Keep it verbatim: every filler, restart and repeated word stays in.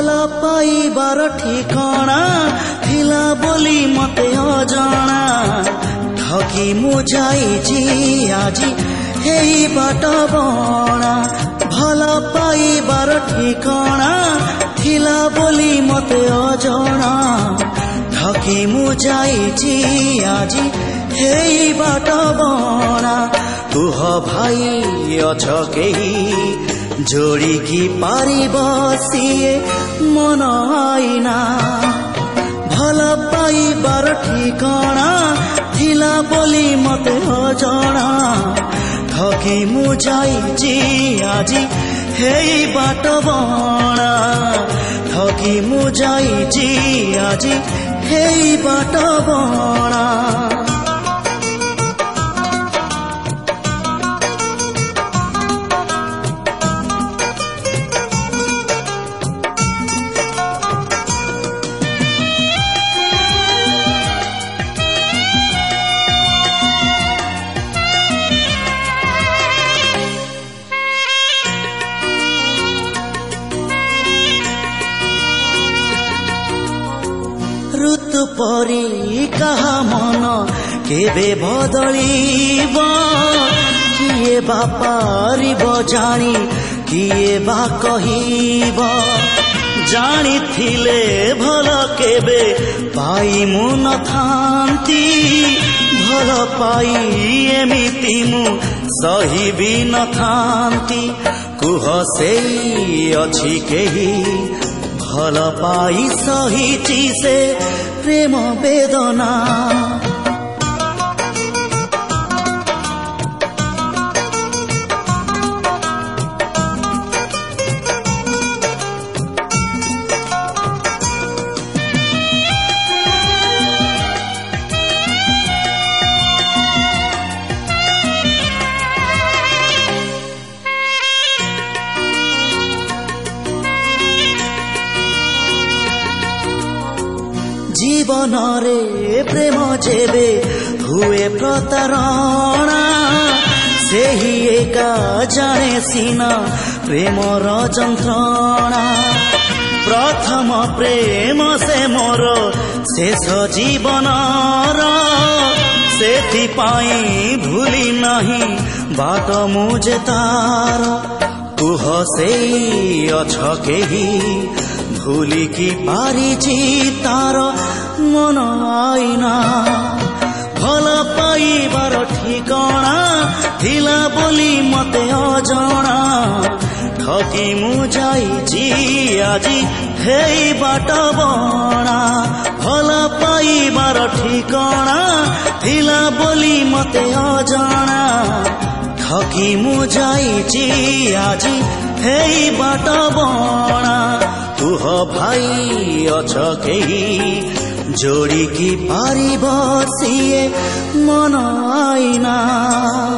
भल पाइबार ठिकाना थिला बोली मते अजणा ठगी मु जाइछि आजी हेई बाट बणा भल पाइबार ठिकाना थिला बोली मते अजणा ठगी मु जाइछि आजी हेई बाट बणा तुह भाई अछ केही जोड़ी की पारी बसिए मन आईना भल पाइबार ठिकाना थिला बोली मते अजणा ठगी मु जाइछि आजी हेई बाट बणा ठगी मु जाइछि आजी हेई बाट बणा ऋतु परी कहा मन केबे बदलिब किए बा पारिब जानी किए बा कहिब जानी थिले भल केबे पाई मु नथांती भल पाई एमिति मु सही भी नथांती कुह सेई अछि केही भल पाई सहिछि से प्रेम वेदना जीवन रे प्रेम जेबे हुए प्रतारणा सेही एका जाने सीना प्रेम र जंत्रणा प्रथम प्रेम से मोर शेष जीवन र सेथि पाई भूली नहीं बाट मुझे तार कुह सेई अछ केही भूली की पारिछि तार मन आईना भल पाइबार ठिकाना थिला बोली मते अजणा ठगी मु जाइछि आजी हेई बाट बणा भल पाइबार ठिकाना थिला बोली मते अजणा ठगी मु जाइछि आजी हेई बाट बणा तुह भाई अछ केही जोड़ी की पारी बसिए मन आईना।